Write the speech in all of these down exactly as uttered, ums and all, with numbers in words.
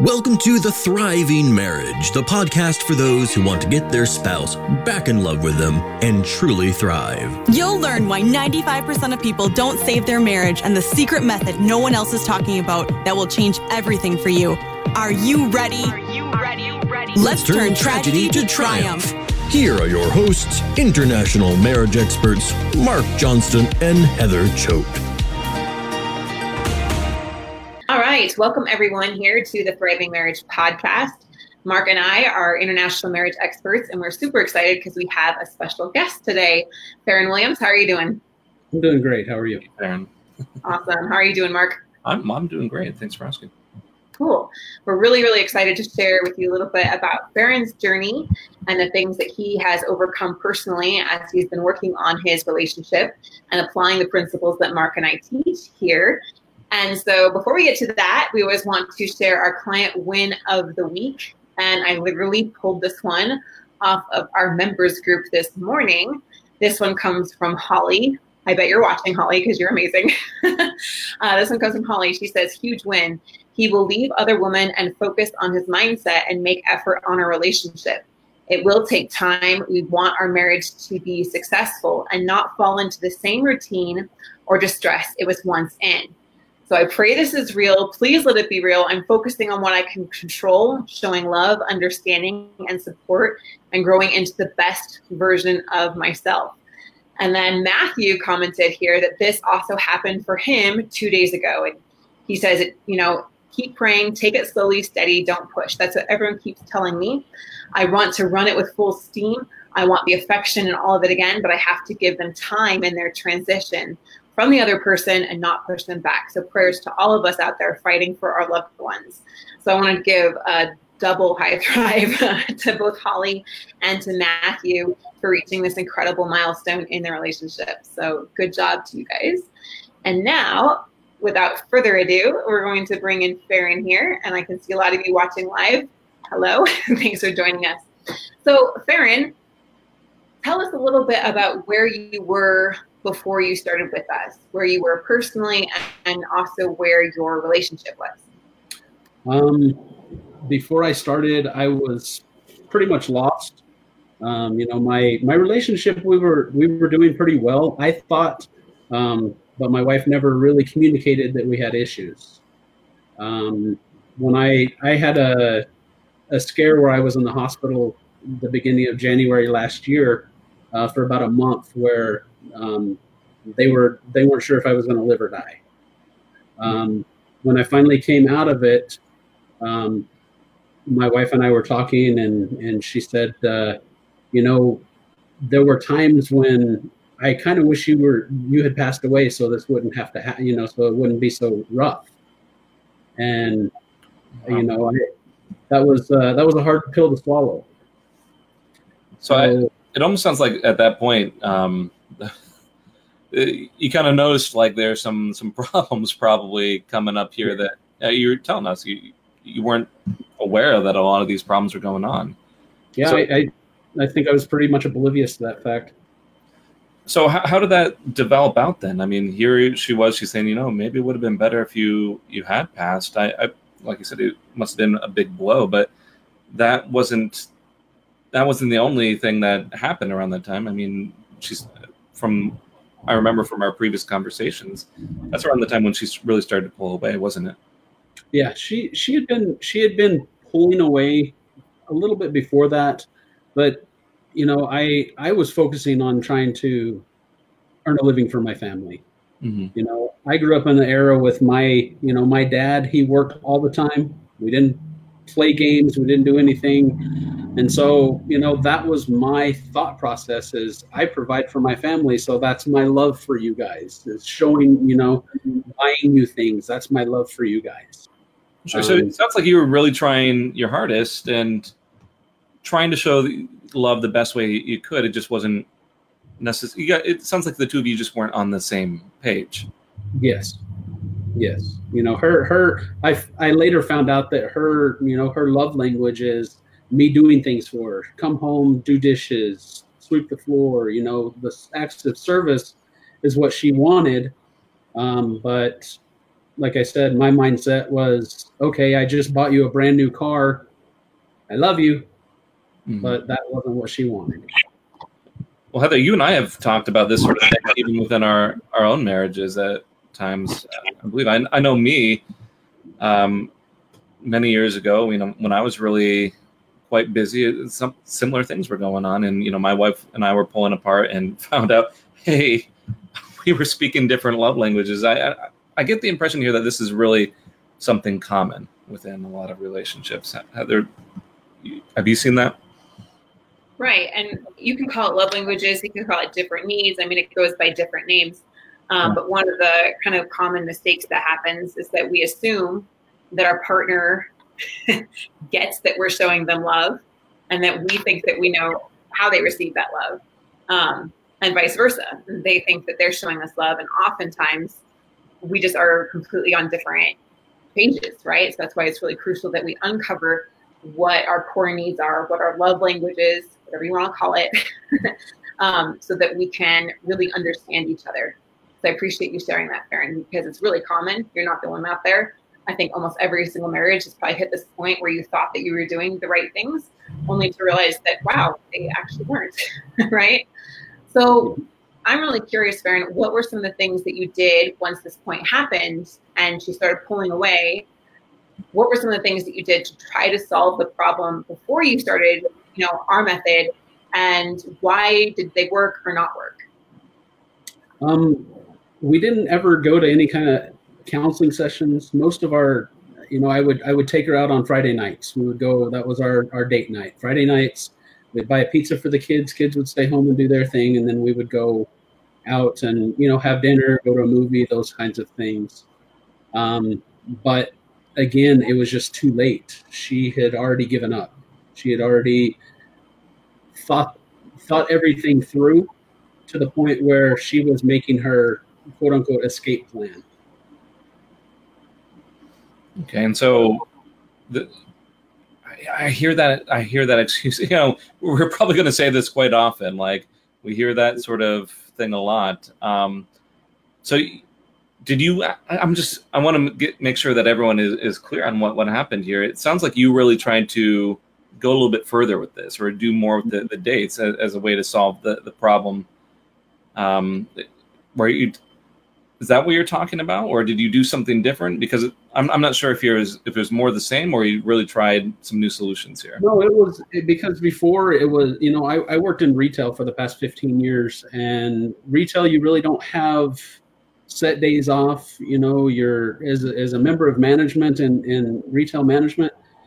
Welcome to The Thriving Marriage, the podcast for those who want to get their spouse back in love with them and truly thrive. You'll learn why ninety-five percent of people don't save their marriage and the secret method no one else is talking about that will change everything for you. Are you ready? Are you ready? ready? Let's, Let's turn, turn tragedy, tragedy to triumph. triumph. Here are your hosts, international marriage experts, Mark Johnston and Heather Choate. All right. Welcome, everyone, here to the Thriving Marriage podcast. Mark and I are international marriage experts, and we're super excited because we have a special guest today. Farron Williams, how are you doing? I'm doing great. How are you, Farron? Awesome. How are you doing, Mark? I'm, I'm doing great. Thanks for asking. Cool. We're really, really excited to share with you a little bit about Farron's journey and the things that he has overcome personally as he's been working on his relationship and applying the principles that Mark and I teach here. And so before we get to that, we always want to share our client win of the week. And I literally pulled this one off of our members group this morning. This one comes from Holly. I bet you're watching, Holly, because you're amazing. uh, this one comes from Holly. She says, huge win. He will leave other women and focus on his mindset and make effort on a relationship. It will take time. We want our marriage to be successful and not fall into the same routine or distress it was once in. So I pray this is real. Please let it be real. I'm focusing on what I can control, showing love, understanding, and support, and growing into the best version of myself. And then Matthew commented here that this also happened for him two days ago. And he says, it, you know, keep praying, take it slowly, steady, don't push. That's what everyone keeps telling me. I want to run it with full steam. I want the affection and all of it again, but I have to give them time in their transition from the other person and not push them back. So prayers to all of us out there fighting for our loved ones. So I want to give a double high five to both Holly and to Matthew for reaching this incredible milestone in their relationship. So good job to you guys. And now, without further ado, we're going to bring in Farron here. And I can see a lot of you watching live. Hello, thanks for joining us. So Farron, tell us a little bit about where you were before you started with us, where you were personally and also where your relationship was. Um, before I started, I was pretty much lost. Um, you know, my, my relationship, we were, we were doing pretty well, I thought, um, but my wife never really communicated that we had issues. Um, when I, I had a, a scare where I was in the hospital the beginning of January last year, uh, for about a month where, Um, they were they weren't sure if I was going to live or die. Um, when I finally came out of it, um, my wife and I were talking, and and she said, uh, you know, there were times when I kind of wish you were you had passed away, so this wouldn't have to happen, you know, so it wouldn't be so rough. And wow. you know, I, that was uh, that was a hard pill to swallow. So, so I, it almost sounds like at that point. Um, you kind of noticed like there's some some problems probably coming up here that uh, you were telling us you you weren't aware that a lot of these problems were going on. Yeah, so, I, I I think I was pretty much oblivious to that fact. So how how did that develop out then? I mean, here she was, she's saying, you know, maybe it would have been better if you you had passed. I, I like you said, it must have been a big blow, but that wasn't that wasn't the only thing that happened around that time. I mean, she's from. I remember from our previous conversations, that's around the time when she really started to pull away, wasn't it? Yeah, she she had been she had been pulling away a little bit before that, but you know, I I was focusing on trying to earn a living for my family. Mm-hmm. You know, I grew up in the era with my you know my dad. He worked all the time. We didn't play games. We didn't do anything. And so, you know, that was my thought process is I provide for my family. So that's my love for you guys. It's showing, you know, buying you things. That's my love for you guys. Sure. Um, so it sounds like you were really trying your hardest and trying to show love the best way you could. It just wasn't necessary. It sounds like the two of you just weren't on the same page. Yes. Yes. You know, her, her, I, I later found out that her, you know, her love language is me doing things for her, come home, do dishes, sweep the floor, you know, the acts of service is what she wanted. Um, but like I said, my mindset was, okay, I just bought you a brand new car. I love you, mm-hmm. but that wasn't what she wanted. Well, Heather, you and I have talked about this sort of thing even within our, our own marriages at times. I believe I, I know me um, many years ago, you know, when I was really quite busy, some similar things were going on. And, you know, my wife and I were pulling apart and found out, hey, we were speaking different love languages. I, I, I get the impression here that this is really something common within a lot of relationships. Heather, have you seen that? Right. And you can call it love languages. You can call it different needs. I mean, it goes by different names. Um, but one of the kind of common mistakes that happens is that we assume that our partner gets that we're showing them love and that we think that we know how they receive that love, um, and vice versa. They think that they're showing us love. And oftentimes we just are completely on different pages, right? So that's why it's really crucial that we uncover what our core needs are, what our love language is, whatever you want to call it, um, so that we can really understand each other. So I appreciate you sharing that, Farron, because it's really common. You're not the one out there. I think almost every single marriage has probably hit this point where you thought that you were doing the right things, only to realize that, wow, they actually weren't, right? So I'm really curious, Farron, what were some of the things that you did once this point happened and she started pulling away? What were some of the things that you did to try to solve the problem before you started, you know, our method, and why did they work or not work? Um, we didn't ever go to any kind of counseling sessions. Most of our, you know, I would I would take her out on Friday nights. We would go. That was our our date night. Friday nights, we'd buy a pizza for the kids. Kids would stay home and do their thing, and then we would go out and, you know, have dinner, go to a movie, those kinds of things. Um, but again, it was just too late. She had already given up. She had already thought thought everything through to the point where she was making her quote unquote escape plan. Okay, and so the, I, I hear that I hear that excuse. You know, we're probably going to say this quite often. Like, we hear that sort of thing a lot. Um, so. Did you, I, I'm just, I want to get, make sure that everyone is, is clear on what, what happened here. It sounds like you really tried to go a little bit further with this, or do more with the, the dates as, as a way to solve the, the problem. Um, where you, is that what you're talking about? Or did you do something different? Because I'm, I'm not sure if you're, if it was more the same, or you really tried some new solutions here. No, it was, because before it was, you know, I, I worked in retail for the past fifteen years, and retail, you really don't have set days off. You know, you're as a, as a member of management and, and retail management,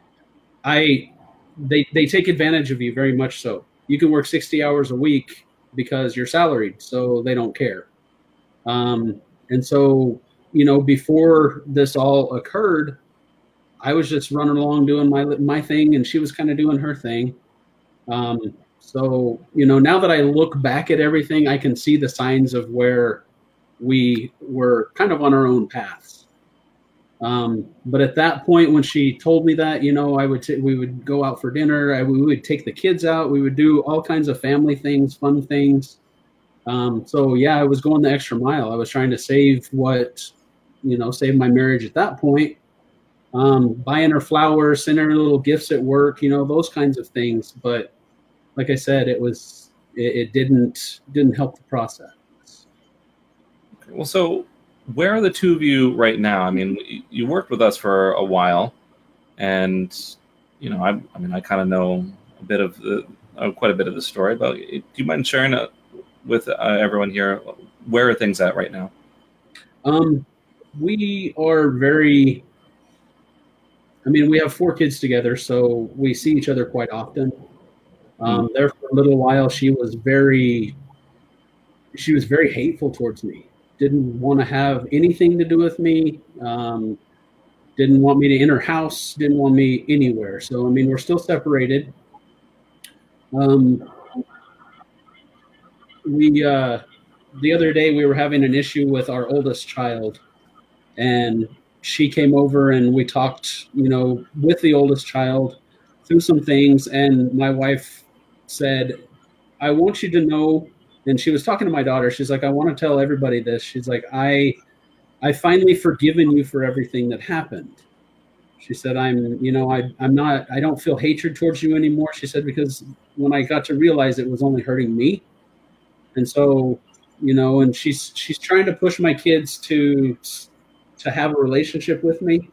I they they take advantage of you very much so. You can work sixty hours a week because you're salaried, so they don't care. Um, and so, you know, before this all occurred, I was just running along doing my my thing, and she was kind of doing her thing. Um, so, you know, now that I look back at everything, I can see the signs of where we were kind of on our own paths. Um, but at that point, when she told me that, you know, I would t- we would go out for dinner. I, we would take the kids out. We would do all kinds of family things, fun things. Um, so yeah, I was going the extra mile. I was trying to save what, you know, save my marriage at that point. Um, buying her flowers, sending her little gifts at work, you know, those kinds of things. But like I said, it was it, it didn't didn't help the process. Well, so where are the two of you right now? I mean, you worked with us for a while, and, you know, I, I mean, I kind of know a bit of the, uh, quite a bit of the story, but do you mind sharing uh, with uh, everyone here, where are things at right now? Um, we are very, I mean, we have four kids together, so we see each other quite often. Um, mm. There for a little while, she was very, she was very hateful towards me. Didn't want to have anything to do with me. Um, didn't want me to enter house. Didn't want me anywhere. So, I mean, we're still separated. Um, we, uh, the other day we were having an issue with our oldest child, and she came over and we talked, you know, with the oldest child through some things. And my wife said, I want you to know, and she was talking to my daughter. She's like, I want to tell everybody this. She's like, I, I've finally forgiven you for everything that happened. She said, I'm, you know, I, I'm not, I don't feel hatred towards you anymore. She said, because when I got to realize it was only hurting me. And so, you know, and she's, she's trying to push my kids to, to have a relationship with me.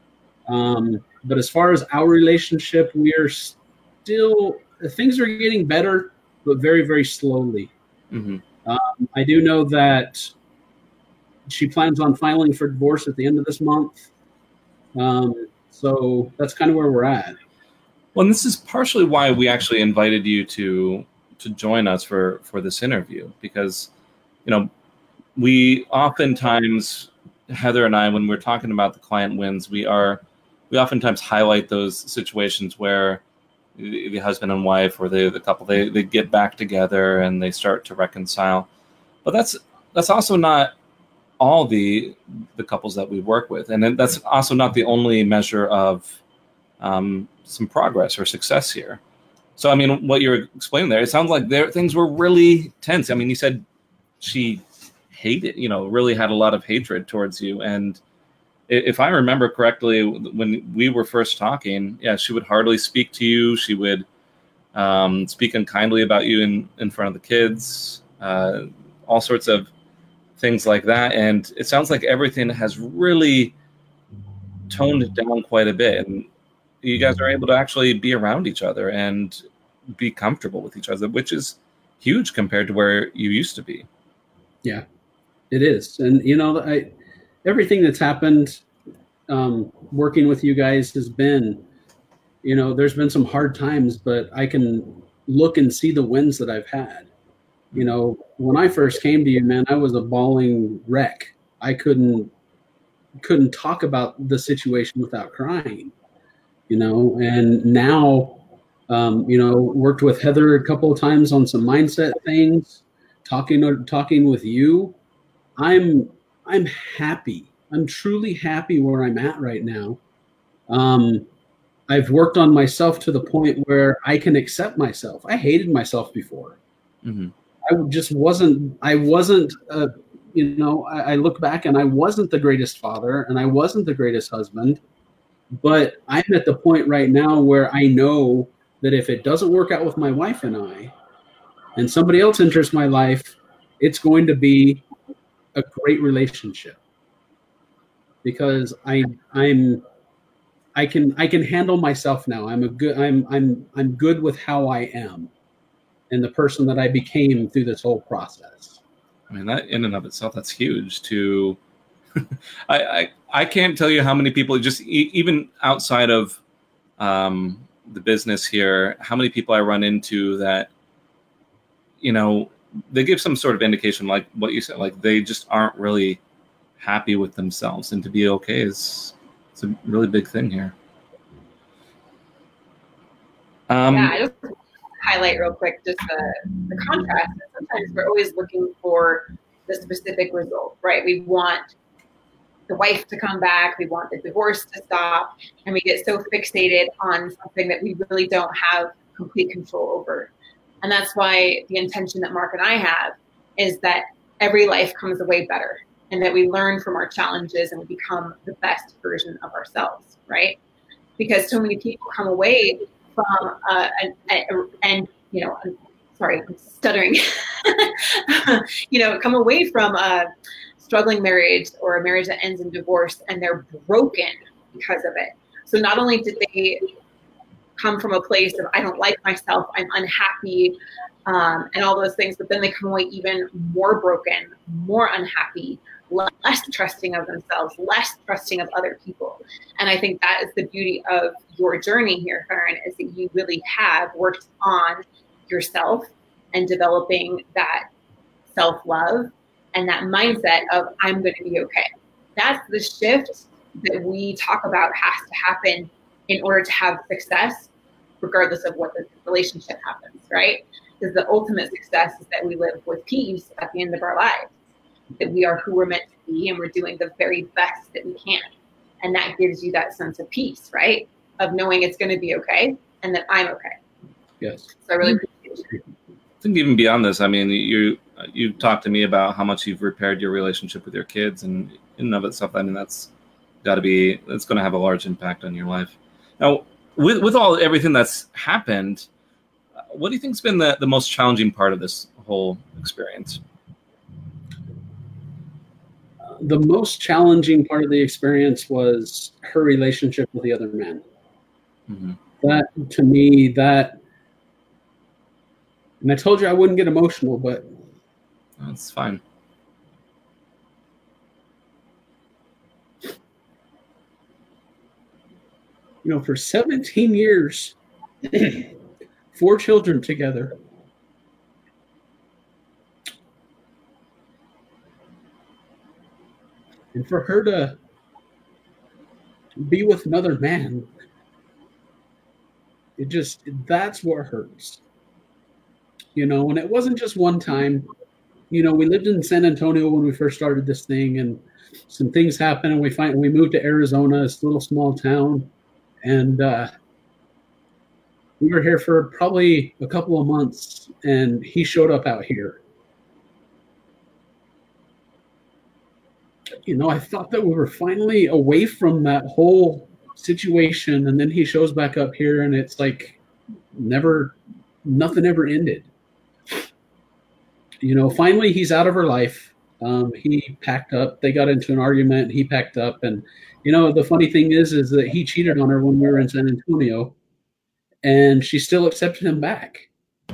Um, but as far as our relationship, we are still, things are getting better, but very, very slowly. Mm-hmm. Um, I do know that she plans on filing for divorce at the end of this month. Um, so that's kind of where we're at. Well, and this is partially why we actually invited you to to join us for, for this interview, because, you know, we oftentimes, Heather and I, when we're talking about the client wins, we are we oftentimes highlight those situations where the, the husband and wife or the, the couple, they, they get back together and they start to reconcile. But that's that's also not all the the couples that we work with. And then that's also not the only measure of um, some progress or success here. So, I mean, what you're explaining there, it sounds like there things were really tense. I mean, you said she hated, you know, really had a lot of hatred towards you. And if I remember correctly, when we were first talking, yeah, she would hardly speak to you. She would um, speak unkindly about you in, in front of the kids, uh, all sorts of things like that. And it sounds like everything has really toned down quite a bit. And you guys are able to actually be around each other and be comfortable with each other, which is huge compared to where you used to be. Yeah, it is. And, you know, I, everything that's happened um, working with you guys has been, you know, there's been some hard times, but I can look and see the wins that I've had. You know, when I first came to you, man, I was a bawling wreck. I couldn't couldn't talk about the situation without crying, you know, and now, um, you know, worked with Heather a couple of times on some mindset things, talking talking with you. I'm I'm happy. I'm truly happy where I'm at right now. Um, I've worked on myself to the point where I can accept myself. I hated myself before. Mm-hmm. I just wasn't, I wasn't, uh, you know, I, I look back and I wasn't the greatest father and I wasn't the greatest husband, but I'm at the point right now where I know that if it doesn't work out with my wife and I, and somebody else enters my life, it's going to be a great relationship, because I, I'm, I can, I can handle myself now. I'm a good, I'm, I'm, I'm good with how I am and the person that I became through this whole process. I mean, that in and of itself, that's huge. To, I, I, I can't tell you how many people just e- even outside of um, the business here, how many people I run into that, you know, they give some sort of indication, like what you said, like they just aren't really happy with themselves, and to be okay is it's a really big thing here. Um, yeah, I just highlight real quick just the, the contrast. Sometimes we're always looking for the specific result, right? We want the wife to come back, we want the divorce to stop, and we get so fixated on something that we really don't have complete control over. And that's why the intention that Mark and I have is that every life comes away better, and that we learn from our challenges and we become the best version of ourselves, right? Because so many people come away from uh, and, and you know, I'm sorry, I'm stuttering. you know, come away from a struggling marriage or a marriage that ends in divorce, and they're broken because of it. So not only did they come from a place of I don't like myself, I'm unhappy, um, and all those things, but then they come away even more broken, more unhappy, less trusting of themselves, less trusting of other people. And I think that is the beauty of your journey here, Farron, is that you really have worked on yourself and developing that self-love and that mindset of I'm going to be okay. That's the shift that we talk about has to happen in order to have success, regardless of what the relationship happens, right? Because the ultimate success is that we live with peace at the end of our lives, that we are who we're meant to be and we're doing the very best that we can. And that gives you that sense of peace, right? Of knowing it's going to be okay and that I'm okay. Yes. So I really appreciate it. I think even beyond this, I mean, you you've talked to me about how much you've repaired your relationship with your kids, and in and of itself, I mean, that's got to be, that's going to have a large impact on your life. Now, with with all everything that's happened, what do you think's been the, the most challenging part of this whole experience? The most challenging part of the experience was her relationship with the other man. Mm-hmm. That, to me, that, and I told you I wouldn't get emotional, but that's fine. You know, for seventeen years, four children together. And for her to be with another man, it just, that's what hurts. You know, and it wasn't just one time. You know, we lived in San Antonio when we first started this thing, and some things happened, and we find we moved to Arizona, this little small town, and uh, we were here for probably a couple of months, and he showed up out here. You know, I thought that we were finally away from that whole situation, and then he shows back up here, and it's like never, nothing ever ended. You know, finally he's out of her life. Um, he packed up. They got into an argument. He packed up, and you know, the funny thing is, is that he cheated on her when we were in San Antonio, and she still accepted him back.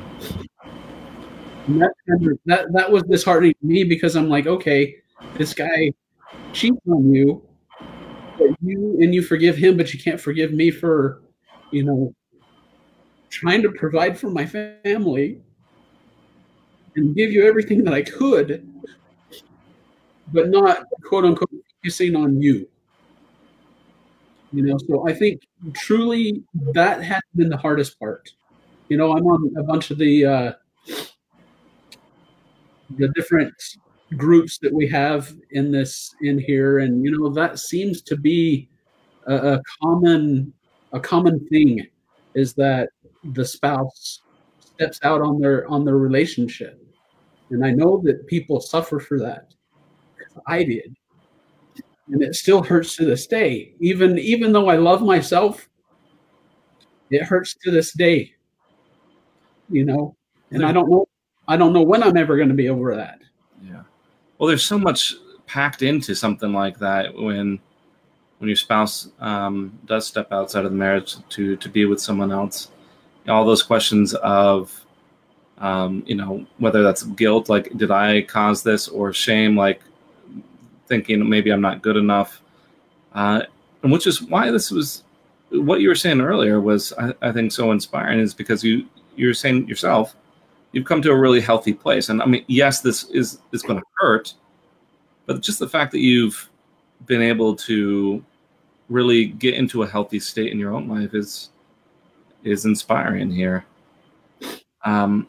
And that, that that was disheartening to me, because I'm like, okay, this guy cheats on you, but you and you forgive him, but you can't forgive me for, you know, trying to provide for my family and give you everything that I could, but not, quote unquote, focusing on you. You know, so I think truly that has been the hardest part. You know, I'm on a bunch of the uh, the different groups that we have in this in here, and you know, that seems to be a, a common a common thing, is that the spouse steps out on their on their relationship. And I know that people suffer for that. I did. And it still hurts to this day. Even even though I love myself, it hurts to this day. You know? And I don't know I don't know when I'm ever going to be over that. Yeah. Well, there's so much packed into something like that when when your spouse um, does step outside of the marriage to to be with someone else. All those questions of Um, you know, whether that's guilt, like, did I cause this, or shame, like thinking maybe I'm not good enough. Uh, and which is why this was, what you were saying earlier was, I, I think, so inspiring, is because you, you're saying yourself, you've come to a really healthy place. And I mean, yes, this is, is going to hurt, but just the fact that you've been able to really get into a healthy state in your own life is, is inspiring here. Um,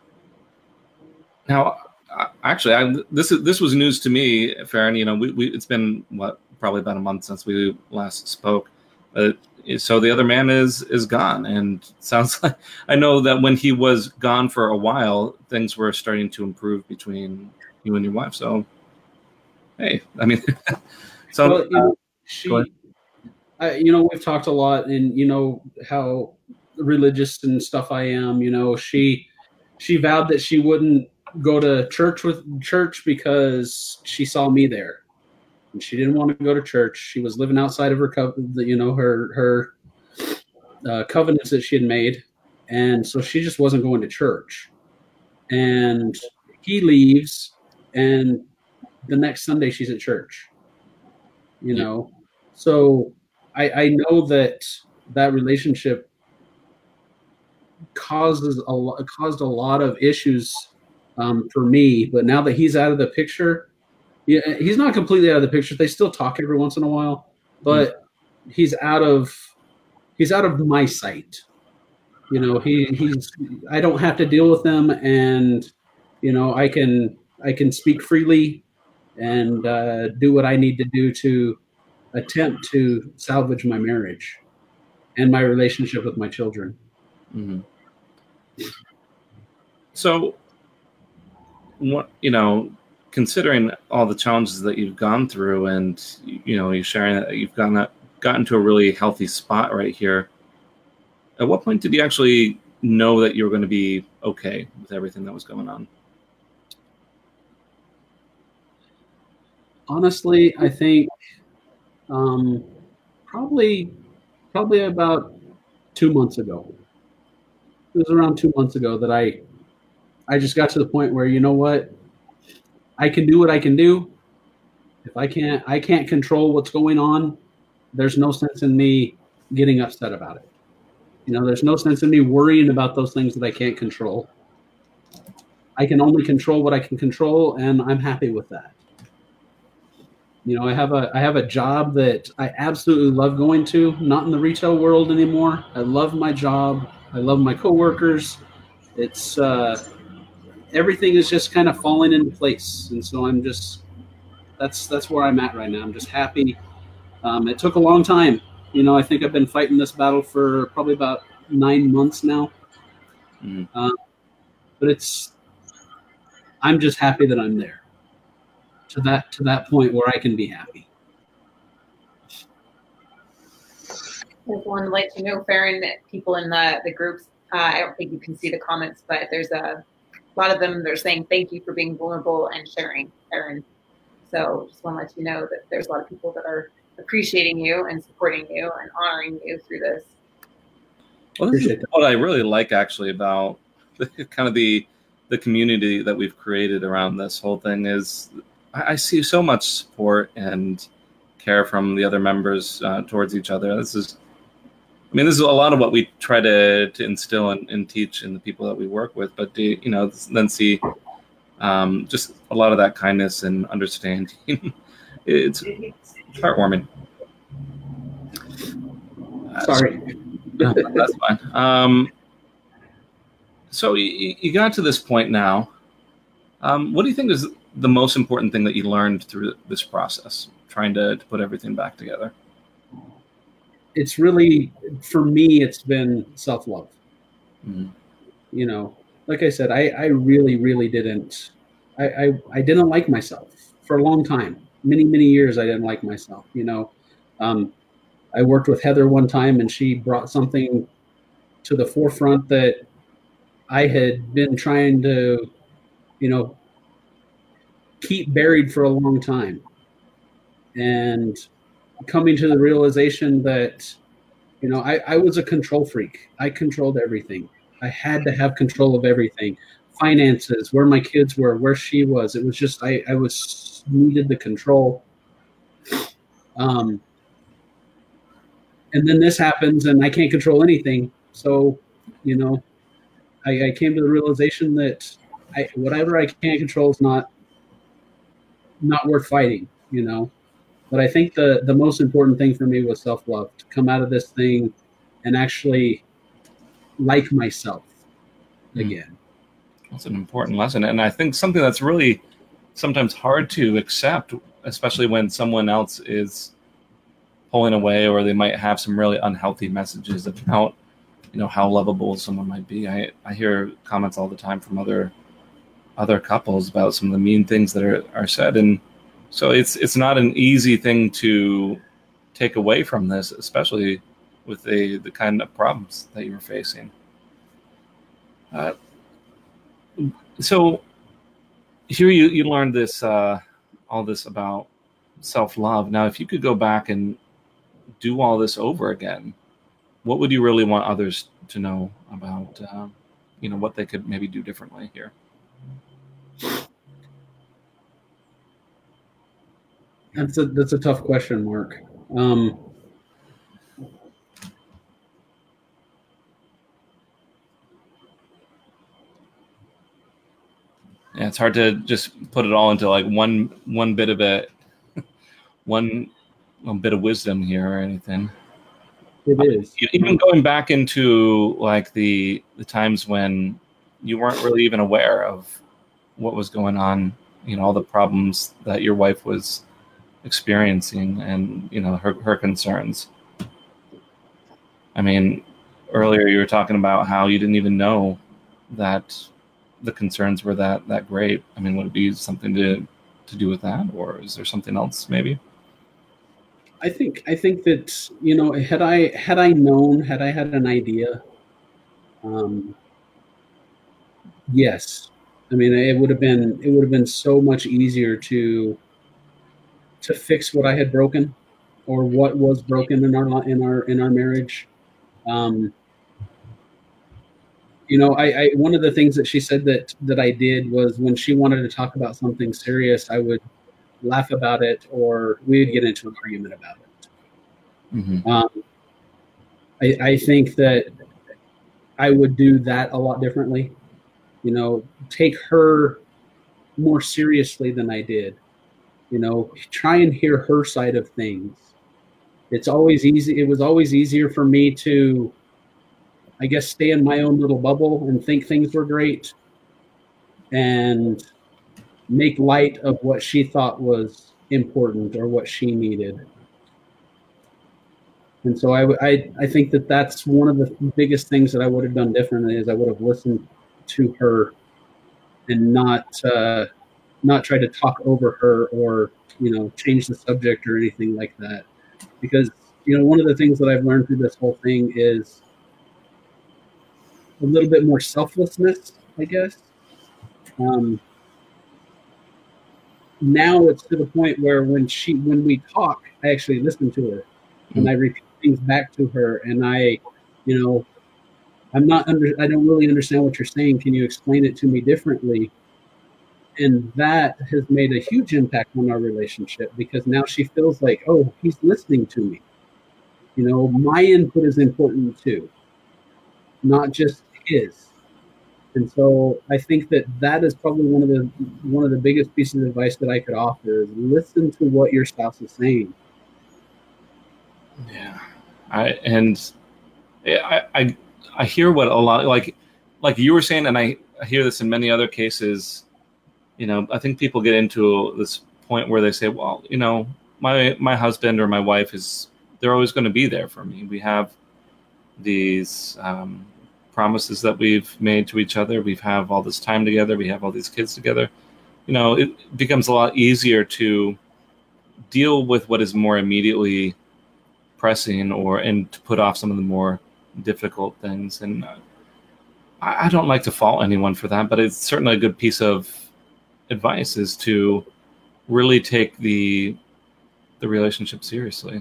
Now, actually, I, this is this was news to me, Farron. You know, we, we it's been what probably about a month since we last spoke. Uh, so the other man is is gone, and sounds like, I know that when he was gone for a while, things were starting to improve between you and your wife. So, hey, I mean, so well, you know, she, I, you know, we've talked a lot, and you know how religious and stuff I am. You know, she she vowed that she wouldn't go to church with church because she saw me there, and she didn't want to go to church. She was living outside of her, you know, her her uh, covenants that she had made, and so she just wasn't going to church. And he leaves, and the next Sunday she's at church. You know, so I, I know that that relationship causes a lot, caused a lot of issues. Um, for me, but now that he's out of the picture, yeah, he's not completely out of the picture. They still talk every once in a while, but mm. he's out of he's out of my sight. You know, he he's I don't have to deal with them, and you know, I can I can speak freely and uh, do what I need to do to attempt to salvage my marriage and my relationship with my children. Mm-hmm. So, what, you know, considering all the challenges that you've gone through, and you know, you're sharing that you've gotten gotten to a really healthy spot right here. At what point did you actually know that you were going to be okay with everything that was going on? Honestly, I think um, probably probably about two months ago. It was around two months ago that I I just got to the point where, you know what, I can do what I can do. If I can't I can't control what's going on, there's no sense in me getting upset about it. You know, there's no sense in me worrying about those things that I can't control. I can only control what I can control, and I'm happy with that. You know, I have a I have a job that I absolutely love going to, not in the retail world anymore. I love my job. I love my coworkers. It's uh, everything is just kind of falling into place, and so I'm just that's that's where I'm at right now. I'm just happy. Um, it took a long time. You know, I think I've been fighting this battle for probably about nine months now. Mm-hmm. Uh, but it's I'm just happy that I'm there. To that to that point where I can be happy. I just wanted to let you know, Farron, that people in the, the groups, uh, I don't think you can see the comments, but there's a, a lot of them, they're saying thank you for being vulnerable and sharing, Farron. So just want to let you know that there's a lot of people that are appreciating you and supporting you and honoring you through this. Well, this is what I really like actually about the, kind of the the community that we've created around this whole thing is I see so much support and care from the other members uh, towards each other. This is, I mean, this is a lot of what we try to, to instill and, and teach in the people that we work with. But, you know, then see um, just a lot of that kindness and understanding. It's heartwarming. Sorry. No, that's fine. Um, so you, you got to this point now. Um, what do you think is the most important thing that you learned through this process, trying to, to put everything back together? It's really, for me, it's been self-love. Mm-hmm. You know, like I said, I, I really, really didn't, I, I, I didn't like myself for a long time. Many, many years I didn't like myself. You know, um, I worked with Heather one time and she brought something to the forefront that I had been trying to, you know, keep buried for a long time, and coming to the realization that, you know, I, I was a control freak. I controlled everything. I had to have control of everything. Finances, where my kids were, where she was. It was just, I, I was needed the control. Um, and then this happens and I can't control anything. So, you know, I, I came to the realization that I, whatever I can't control is not not worth fighting, you know. But I think the the most important thing for me was self-love, to come out of this thing and actually like myself again. That's an important lesson, and I think something that's really sometimes hard to accept, especially when someone else is pulling away, or they might have some really unhealthy messages about, you know, how lovable someone might be. I, I hear comments all the time from other other couples about some of the mean things that are, are said. And so it's it's not an easy thing to take away from this, especially with the, the kind of problems that you're facing. Uh, so here you, you learned this, uh, all this about self-love. Now, if you could go back and do all this over again, what would you really want others to know about, uh, you know, what they could maybe do differently here? That's a that's a tough question, Mark. Um, yeah, it's hard to just put it all into like one one bit of it, one, one bit of wisdom here or anything. It is. Uh, even going back into like the the times when you weren't really even aware of what was going on, you know, all the problems that your wife was experiencing, and, you know, her, her concerns. I mean, earlier you were talking about how you didn't even know that the concerns were that that great? I mean, would it be something to to do with that, or is there something else maybe? I think I think that, you know, had I had I known, had I had an idea, um, yes, I mean, it would have been it would have been so much easier to to fix what I had broken, or what was broken in our in our in our marriage. Um, you know, I, I one of the things that she said that that I did was, when she wanted to talk about something serious, I would laugh about it, or we'd get into an argument about it. Mm-hmm. Um, I, I think that I would do that a lot differently. You know, take her more seriously than I did. You know, try and hear her side of things. It's always easy. It was always easier for me to, I guess, stay in my own little bubble and think things were great, and make light of what she thought was important or what she needed. And so I, I, I think that that's one of the biggest things that I would have done differently, is I would have listened to her and not uh, not try to talk over her, or, you know, change the subject or anything like that. Because, you know, one of the things that I've learned through this whole thing is a little bit more selflessness, I guess. Um, now it's to the point where when she, when we talk, I actually listen to her, mm-hmm. and I repeat things back to her, and I, you know, I'm not under, I don't really understand what you're saying. Can you explain it to me differently? And that has made a huge impact on our relationship, because now she feels like, oh, he's listening to me. You know, my input is important too, not just his. And so I think that that is probably one of the one of the biggest pieces of advice that I could offer, is listen to what your spouse is saying. Yeah, I and I I I hear what a lot, like like you were saying, and I, I hear this in many other cases. You know, I think people get into this point where they say, well, you know, my my husband or my wife is, they're always going to be there for me. We have these um, promises that we've made to each other. We have all this time together. We have all these kids together. You know, it becomes a lot easier to deal with what is more immediately pressing, or and to put off some of the more difficult things. And uh, I, I don't like to fault anyone for that, but it's certainly a good piece of advice, is to really take the the relationship seriously.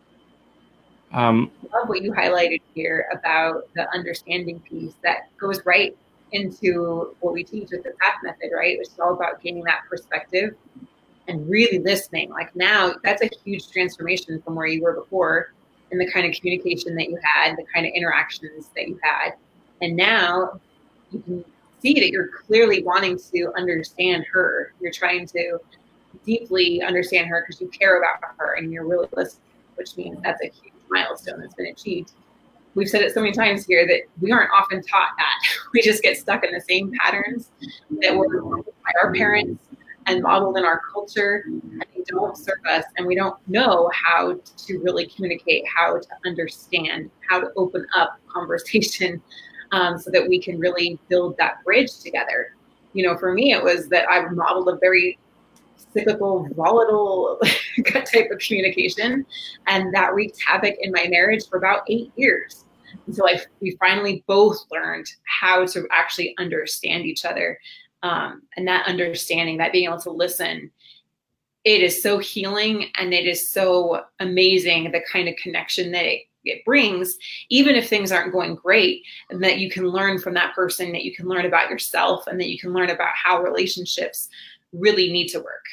Um, I love what you highlighted here about the understanding piece that goes right into what we teach with the PATH method, right? Which is all about gaining that perspective and really listening. Like, now that's a huge transformation from where you were before, in the kind of communication that you had, the kind of interactions that you had. And now you can see that you're clearly wanting to understand her. You're trying to deeply understand her because you care about her and you're really listening, which means that's a huge milestone that's been achieved. We've said it so many times here that we aren't often taught that. We just get stuck in the same patterns that were modeled by our parents and modeled in our culture, and they don't serve us, and we don't know how to really communicate, how to understand, how to open up conversation, um, so that we can really build that bridge together. You know, for me, it was that I modeled a very cyclical, volatile type of communication, and that wreaked havoc in my marriage for about eight years. Until I, we finally both learned how to actually understand each other. Um, and that understanding, that being able to listen, it is so healing, and it is so amazing, the kind of connection that it, it brings, even if things aren't going great, and that you can learn from that person, that you can learn about yourself, and that you can learn about how relationships really need to work.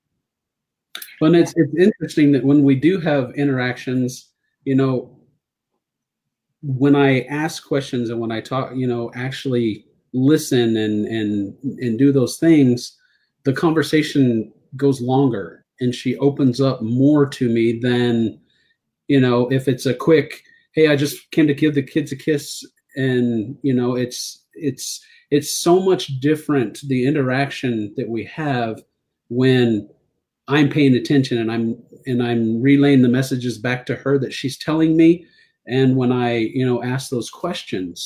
Well, it's, it's interesting that when we do have interactions, you know, when I ask questions and when I talk, you know, actually listen and and and do those things, the conversation goes longer, and she opens up more to me than, you know, if it's a quick, hey, I just came to give the kids a kiss, and, you know, it's it's it's so much different, the interaction that we have when I'm paying attention and I'm and I'm relaying the messages back to her that she's telling me. And when I, you know, ask those questions,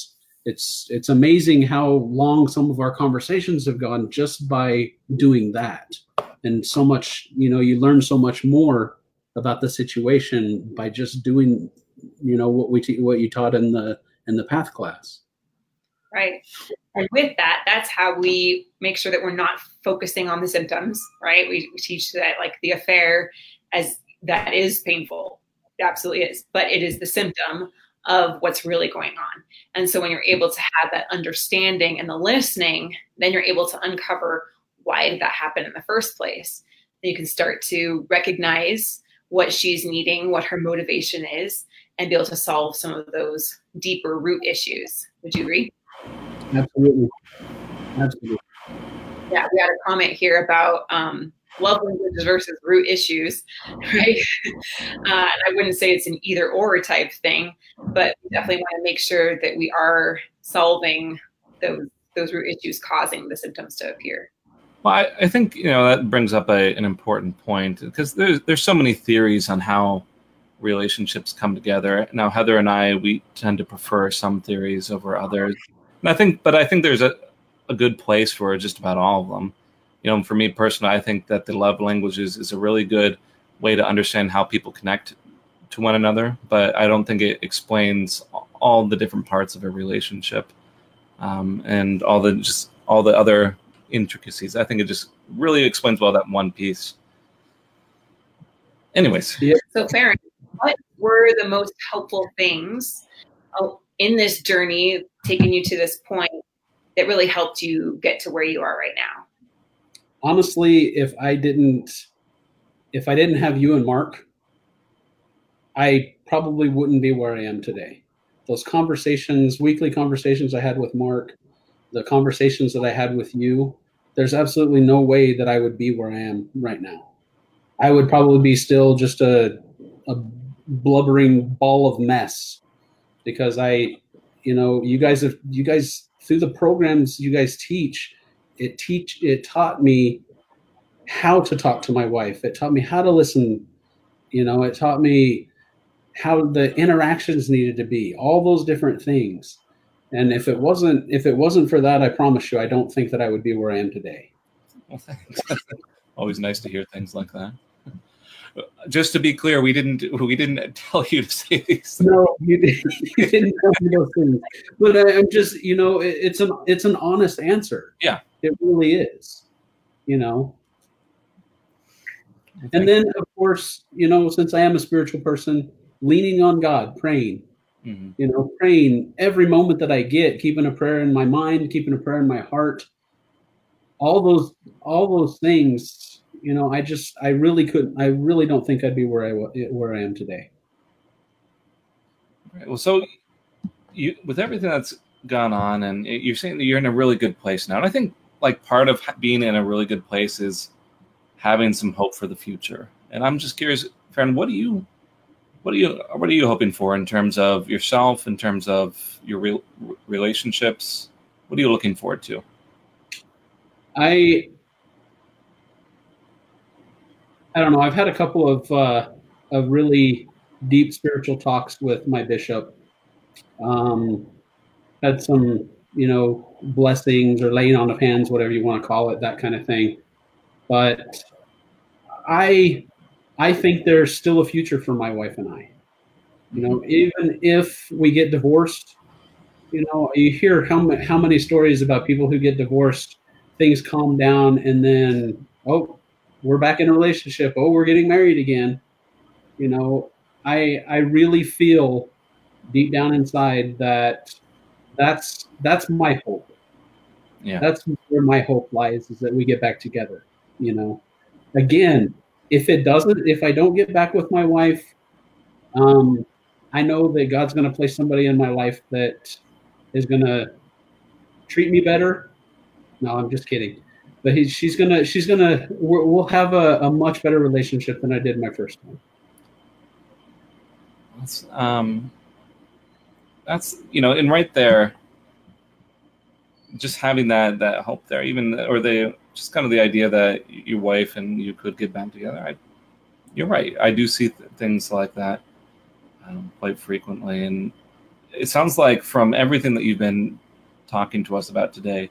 it's it's amazing how long some of our conversations have gone just by doing that. And so much, you know, you learn so much more about the situation by just doing, you know, what we te- what you taught in the in the path class. Right. And with that, that's how we make sure that we're not focusing on the symptoms, right? We, we teach that like the affair as that is painful. It absolutely is. But it is the symptom of what's really going on. And so when you're able to have that understanding and the listening, then you're able to uncover why did that happen in the first place. And you can start to recognize what she's needing, what her motivation is, and be able to solve some of those deeper root issues. Would you agree? Absolutely. Absolutely. Yeah, we had a comment here about um, love languages versus root issues, right? uh, and I wouldn't say it's an either or type thing, but we definitely want to make sure that we are solving those those root issues causing the symptoms to appear. Well, I, I think, you know, that brings up a, an important point, because there's there's so many theories on how relationships come together. Now, Heather and I, we tend to prefer some theories over others. And I think, but I think there's a, a good place for just about all of them. You know, for me personally, I think that the love languages is a really good way to understand how people connect to one another, but I don't think it explains all the different parts of a relationship, um, and all the just all the other intricacies. I think it just really explains well that one piece. Anyways. Yeah. So Farron, what were the most helpful things in this journey, taking you to this point, that really helped you get to where you are right now? Honestly, if I didn't, if I didn't have you and Mark, I probably wouldn't be where I am today. Those conversations, weekly conversations I had with Mark, the conversations that I had with you, there's absolutely no way that I would be where I am right now. I would probably be still just a, a blubbering ball of mess, because I, you know, you guys have, you guys through the programs you guys teach, it teach, it taught me how to talk to my wife. It taught me how to listen. You know, it taught me how the interactions needed to be, all those different things. And if it wasn't, if it wasn't for that, I promise you, I don't think that I would be where I am today. Well, thanks. Always nice to hear things like that. Just to be clear, we didn't we didn't tell you to say these things. No, you didn't, you didn't tell me those things. But I, I'm just, you know, it, it's an it's an honest answer. Yeah, it really is. You know. And then, of course, you know, since I am a spiritual person, leaning on God, praying. Mm-hmm. You know, praying every moment that I get, keeping a prayer in my mind, keeping a prayer in my heart. All those, all those things. You know, I just, I really couldn't, I really don't think I'd be where I where I am today. Right. Well, so you, with everything that's gone on, and you're saying that you're in a really good place now, and I think like part of being in a really good place is having some hope for the future. And I'm just curious, Farron, what do you, what are you, what are you hoping for in terms of yourself, in terms of your real relationships? What are you looking forward to? I. I don't know. I've had a couple of uh, of really deep spiritual talks with my bishop. Um, had some, you know, blessings or laying on of hands, whatever you want to call it, that kind of thing. But I, I think there's still a future for my wife and I. You know, even if we get divorced, you know, you hear how how many stories about people who get divorced, things calm down, and then oh. we're back in a relationship. Oh, we're getting married again. You know, I I really feel deep down inside that that's that's my hope. Yeah, that's where my hope lies, is that we get back together. You know, again, if it doesn't, if I don't get back with my wife, um, I know that God's going to place somebody in my life that is going to treat me better. No, I'm just kidding. But he, she's gonna, she's gonna, we'll have a, a much better relationship than I did my first one. That's, um, that's, you know, and right there, just having that, that hope there, even, or the, just kind of the idea that your wife and you could get back together. I, you're right. I do see th- things like that um, quite frequently. And it sounds like from everything that you've been talking to us about today,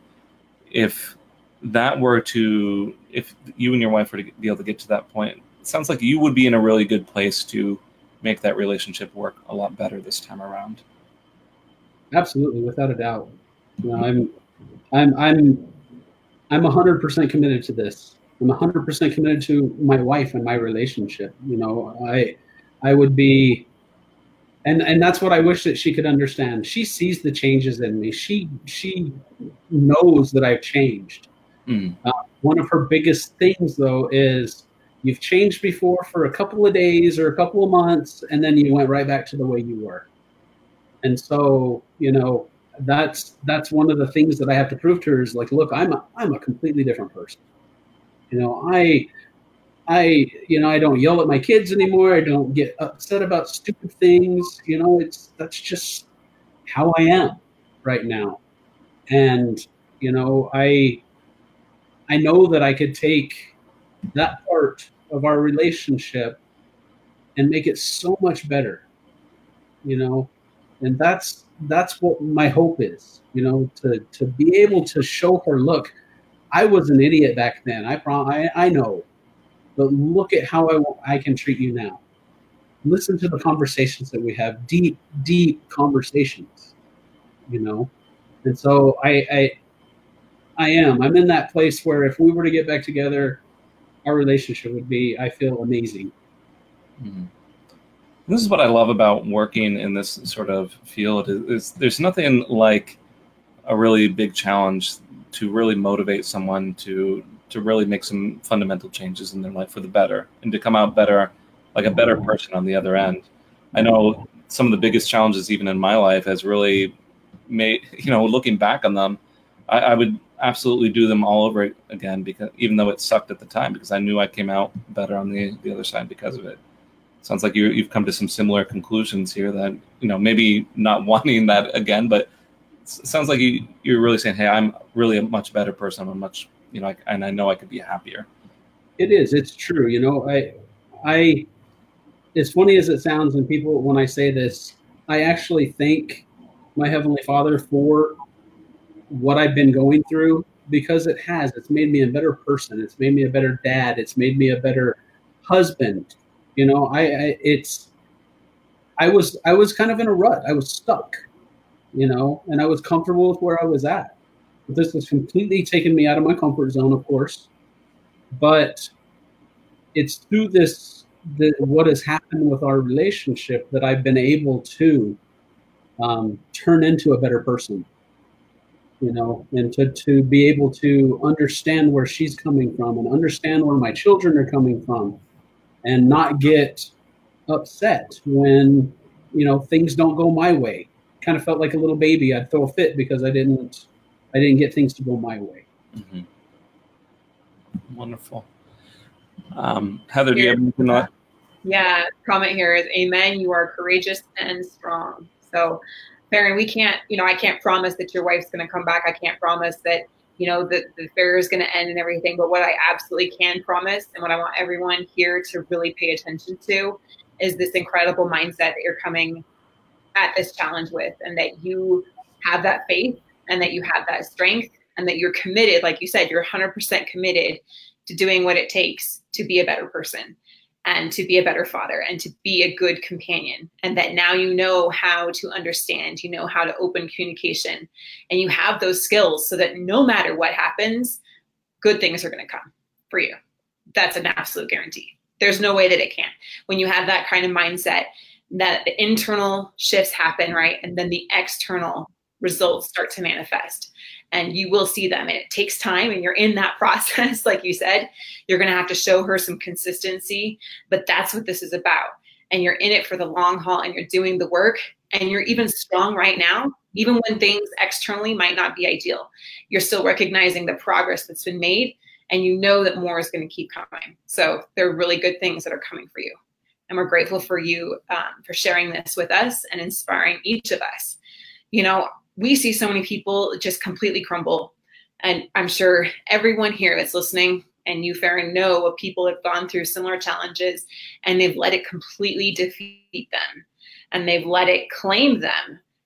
if that were to, if you and your wife were to be able to get to that point, it sounds like you would be in a really good place to make that relationship work a lot better this time around. Absolutely, without a doubt. You know, I'm, I'm, I'm, I'm a hundred percent committed to this. I'm a hundred percent committed to my wife and my relationship. You know, I, I would be, and and that's what I wish that she could understand. She sees the changes in me. She she knows that I've changed. Mm. Uh, one of her biggest things, though, is you've changed before for a couple of days or a couple of months, and then you went right back to the way you were. And so, you know, that's that's one of the things that I have to prove to her is like, look, I'm a, I'm a completely different person. You know, I, I, you know, I don't yell at my kids anymore. I don't get upset about stupid things. You know, it's that's just how I am right now. And, you know, I, I know that I could take that part of our relationship and make it so much better, you know, and that's, that's what my hope is, you know, to, to be able to show her, look, I was an idiot back then. I, I, I know, but look at how I, I can treat you now. Listen to the conversations that we have, deep, deep conversations, you know? And so I, I, I am, I'm in that place where if we were to get back together, our relationship would be, I feel, amazing. Mm-hmm. This is what I love about working in this sort of field is, is there's nothing like a really big challenge to really motivate someone to to really make some fundamental changes in their life for the better and to come out better, like a better person on the other end. I know some of the biggest challenges even in my life has really made, you know, looking back on them, I, I would absolutely do them all over again, because even though it sucked at the time, because I knew I came out better on the, the other side because of it. Sounds like you, you've come to some similar conclusions here that, you know, maybe not wanting that again, but it sounds like you, you're really saying, hey, I'm really a much better person. I'm a much, you know, I, and I know I could be happier. It is. It's true. You know, I, I, as funny as it sounds, and people, when I say this, I actually thank my Heavenly Father for what I've been going through, because it has. It's made me a better person. It's made me a better dad. It's made me a better husband. You know, I, I it's, I was, I was kind of in a rut. I was stuck, you know, and I was comfortable with where I was at. But this has completely taken me out of my comfort zone, of course. But it's through this, the, what has happened with our relationship that I've been able to um, turn into a better person, you know, and to, to be able to understand where she's coming from and understand where my children are coming from and not get upset when, you know, things don't go my way. Kind of felt like a little baby. I'd throw a fit because I didn't, I didn't get things to go my way. Mm-hmm. Wonderful. Um, Heather, do you have anything on? Yeah, comment here is, amen, you are courageous and strong. So, Farron, we can't, you know, I can't promise that your wife's going to come back. I can't promise that, you know, the, the affair is going to end and everything. But what I absolutely can promise, and what I want everyone here to really pay attention to, is this incredible mindset that you're coming at this challenge with, and that you have that faith and that you have that strength and that you're committed. Like you said, you're one hundred percent committed to doing what it takes to be a better person and to be a better father and to be a good companion. And that now you know how to understand, you know how to open communication, and you have those skills so that no matter what happens, good things are going to come for you. That's an absolute guarantee. There's no way that it can't. When you have that kind of mindset, that the internal shifts happen, right? And then the external results start to manifest, and you will see them. And it takes time, and you're in that process. Like you said, you're going to have to show her some consistency, but that's what this is about. And you're in it for the long haul, and you're doing the work, and you're even strong right now, even when things externally might not be ideal. You're still recognizing the progress that's been made, and you know that more is going to keep coming. So there are really good things that are coming for you. And we're grateful for you um, for sharing this with us and inspiring each of us. You know, we see so many people just completely crumble. And I'm sure everyone here that's listening, and you, Farron, know what people have gone through similar challenges, and they've let it completely defeat them. And they've let it claim them.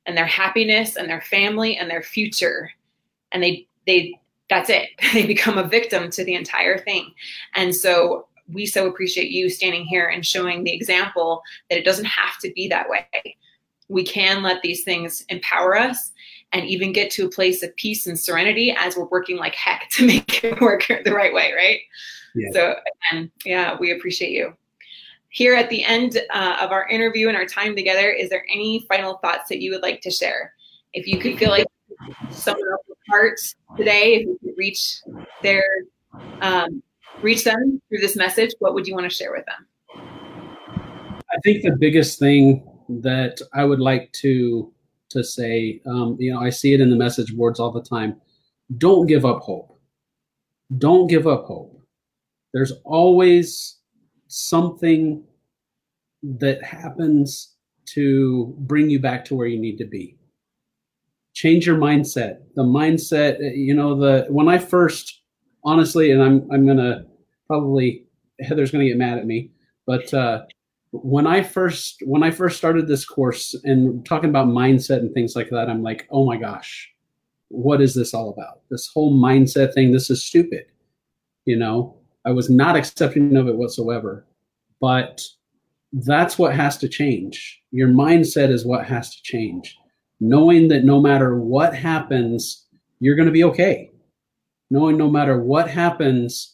and their happiness and their family and their future. And they, they, that's it. They become a victim to the entire thing. And so we so appreciate you standing here and showing the example that it doesn't have to be that way. We can let these things empower us and even get to a place of peace and serenity as we're working like heck to make it work the right way, right? Yeah. So again, yeah, we appreciate you. Here at the end uh, of our interview and our time together, is there any final thoughts that you would like to share? If you could feel like someone else's heart today, if you could reach their, um, reach them through this message, what would you want to share with them? I think the biggest thing that I would like to to say, um, you know, I see it in the message boards all the time. Don't give up hope. Don't give up hope. There's always something that happens to bring you back to where you need to be. Change your mindset. The mindset, you know, the when I first, honestly, and I'm I'm gonna probably Heather's gonna get mad at me, but uh, when I first when I first started this course and talking about mindset and things like that, I'm like, oh my gosh, what is this all about? This whole mindset thing, this is stupid. You know, I was not accepting of it whatsoever. But that's what has to change. Your mindset is what has to change. Knowing that no matter what happens, you're going to be okay. Knowing no matter what happens,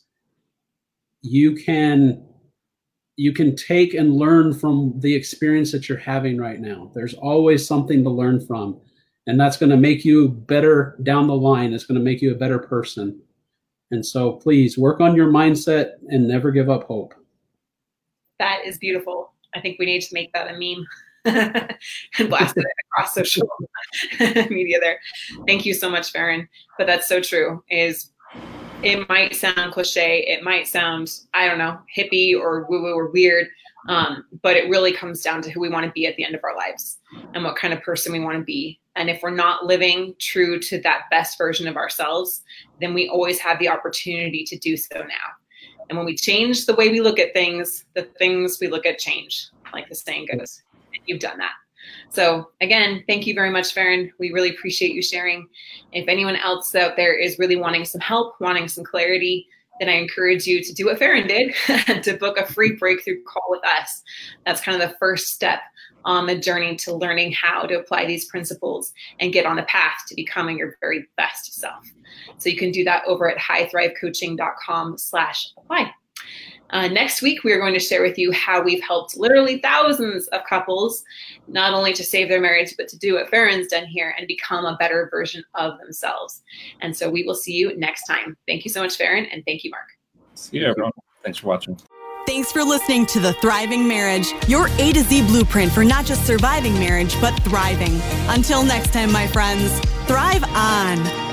you can you can take and learn from the experience that you're having right now. There's always something to learn from, and that's going to make you better down the line. It's going to make you a better person. And so please work on your mindset and never give up hope. That is beautiful. I think we need to make that a meme and blast it across social media there. Thank you so much, Farron. But that's so true. Is it might sound cliche. It might sound, I don't know, hippie or woo-woo or weird. Um, but it really comes down to who we want to be at the end of our lives and what kind of person we want to be. And if we're not living true to that best version of ourselves, then we always have the opportunity to do so now. And when we change the way we look at things, the things we look at change, like the saying goes. And you've done that. So again, thank you very much, Farron. We really appreciate you sharing. If anyone else out there is really wanting some help, wanting some clarity, then I encourage you to do what Farron did, to book a free breakthrough call with us. That's kind of the first step on the journey to learning how to apply these principles and get on the path to becoming your very best self. So you can do that over at high thrive coaching dot com slash apply. Uh, next week, we are going to share with you how we've helped literally thousands of couples, not only to save their marriage, but to do what Farron's done here and become a better version of themselves. And so we will see you next time. Thank you so much, Farron, and thank you, Mark. See you, everyone. Thanks for watching. Thanks for listening to The Thriving Marriage, your A to Z blueprint for not just surviving marriage, but thriving. Until next time, my friends, thrive on.